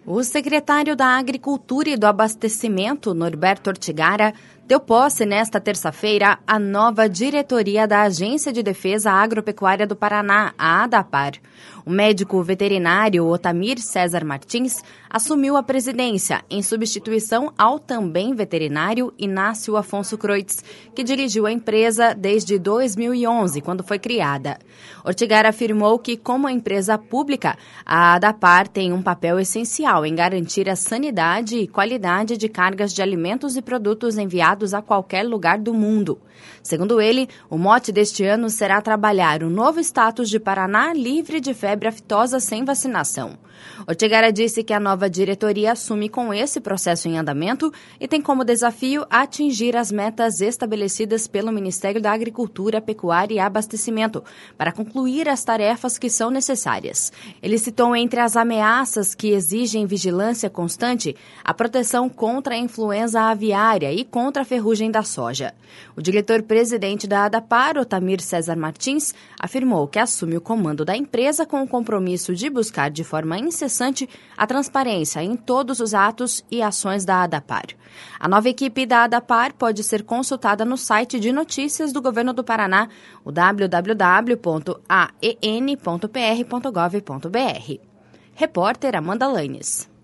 O secretário da Agricultura e do Abastecimento, Norberto Ortigara, deu posse nesta terça-feira à nova diretoria da Agência de Defesa Agropecuária do Paraná, a ADAPAR. O médico veterinário Otamir César Martins assumiu a presidência, em substituição ao também veterinário Inácio Afonso Croitz, que dirigiu a empresa desde 2011, quando foi criada. Ortigara afirmou que, como empresa pública, a ADAPAR tem um papel essencial em garantir a sanidade e qualidade de cargas de alimentos e produtos enviados a qualquer lugar do mundo. Segundo ele, o mote deste ano será trabalhar o novo status de Paraná livre de febre aftosa sem vacinação. Ortigara disse que a nova diretoria assume com esse processo em andamento e tem como desafio atingir as metas estabelecidas pelo Ministério da Agricultura, Pecuária e Abastecimento para concluir as tarefas que são necessárias. Ele citou entre as ameaças que exigem vigilância constante a proteção contra a influenza aviária e contra a ferrugem da soja. O diretor-presidente da ADAPAR, Otamir César Martins, afirmou que assume o comando da empresa com o compromisso de buscar de forma incessante a transparência em todos os atos e ações da ADAPAR. A nova equipe da ADAPAR pode ser consultada no site de notícias do Governo do Paraná, o www.aen.pr.gov.br. Repórter Amanda Lanes.